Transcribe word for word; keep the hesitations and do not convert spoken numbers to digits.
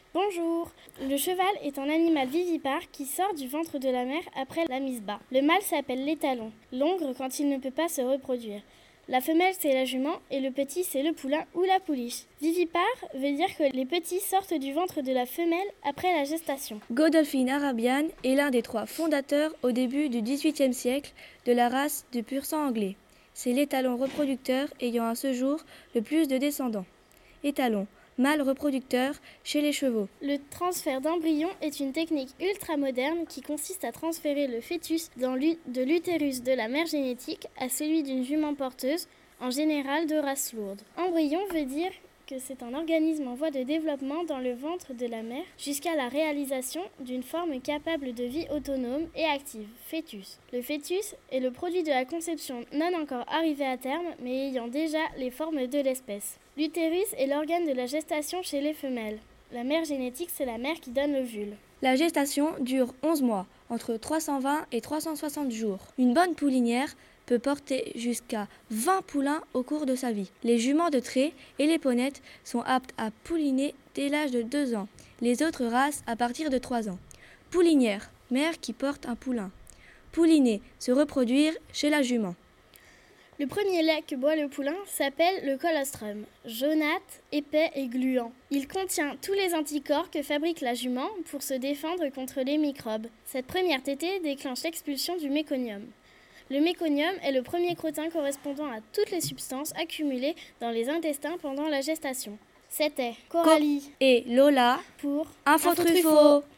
Bonjour. Le cheval est un animal vivipare qui sort du ventre de la mère après la mise bas. Le mâle s'appelle l'étalon, l'hongre quand il ne peut pas se reproduire. La femelle, c'est la jument et le petit, c'est le poulain ou la pouliche. Vivipare veut dire que les petits sortent du ventre de la femelle après la gestation. Godolphin arabian est l'un des trois fondateurs au début du dix-huitième siècle de la race de pur sang anglais. C'est l'étalon reproducteur ayant à ce jour le plus de descendants. Étalon, mâle reproducteur chez les chevaux. Le transfert d'embryon est une technique ultramoderne qui consiste à transférer le fœtus dans l'u- de l'utérus de la mère génétique à celui d'une jument porteuse, en général de race lourde. Embryon veut dire que c'est un organisme en voie de développement dans le ventre de la mère jusqu'à la réalisation d'une forme capable de vie autonome et active, fœtus. Le fœtus est le produit de la conception non encore arrivé à terme mais ayant déjà les formes de l'espèce. L'utérus est l'organe de la gestation chez les femelles. La mère génétique, c'est la mère qui donne l'ovule. La gestation dure onze mois, entre trois cent vingt et trois cent soixante jours. Une bonne poulinière peut porter jusqu'à vingt poulains au cours de sa vie. Les juments de trait et les ponnettes sont aptes à pouliner dès l'âge de deux ans, les autres races à partir de trois ans. Poulinière, mère qui porte un poulain. Pouliner, se reproduire chez la jument. Le premier lait que boit le poulain s'appelle le colostrum, jaunâtre, épais et gluant. Il contient tous les anticorps que fabrique la jument pour se défendre contre les microbes. Cette première tétée déclenche l'expulsion du méconium. Le méconium est le premier crottin correspondant à toutes les substances accumulées dans les intestins pendant la gestation. C'était Coralie et Lola pour Info Truffaut.